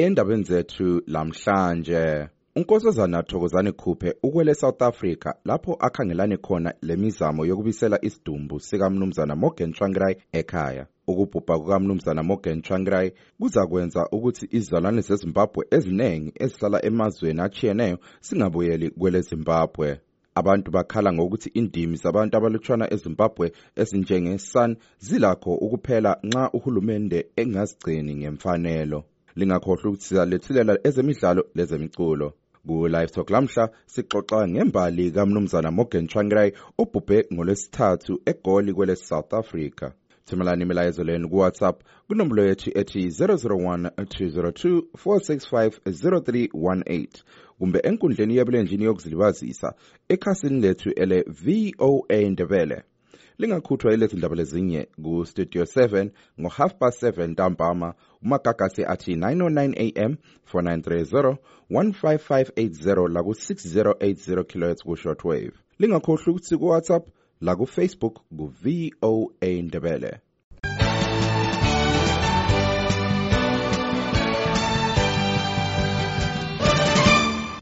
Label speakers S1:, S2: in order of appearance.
S1: endabeni zethu lamhlanje. uNkosazana Thokozani Khuphe ukwele South Africa lapho akhangelane khona lemizamo yokubisela isidumbu sikaMnumzana Morgan Tsvangirai ekhaya. Ukubhubha kukaMnumzana Morgan Tsvangirai kuzakwenza ukuthi izizalwane zeZimbabwe eziningi ezihlala emazweni achiyeneyo singabuyeli kwele Zimbabwe. Abantu bakhala ngokuthi indimi zabantu abalutshwana eZimbabwe ezinjenge-Sun zilakho ukuphela nxa uhulumende engazigcini ngemfanelo. Lingakhohlwa ukuthi siyalethilela ezemidlalo lezemiculo. Ku-Live Talk lamhla sixoxa ngembali kaMnumzana Morgan Tsvangirai obhubhe ngoLwesithathu eGoli kwele South Africa. Thumelani imilayezo lenu ku-WhatsApp kunombolo yethu ethi 001-202-465-0318 kumbe enkundleni yebulenjini yokuzilibazisa ekhasini lethu ele VOA Ndebele. Lingakhuthwa ilezi ndaba lezinye ku-Studio 7 ngo-7:30 ntambama umagagasi athi 9:09 AM 4930 15580 la ku-6080 kHz ku-shortwave. Lingakhohlwa ukuthi ku-WhatsApp la ku-Facebook ku-VOA Ndebele.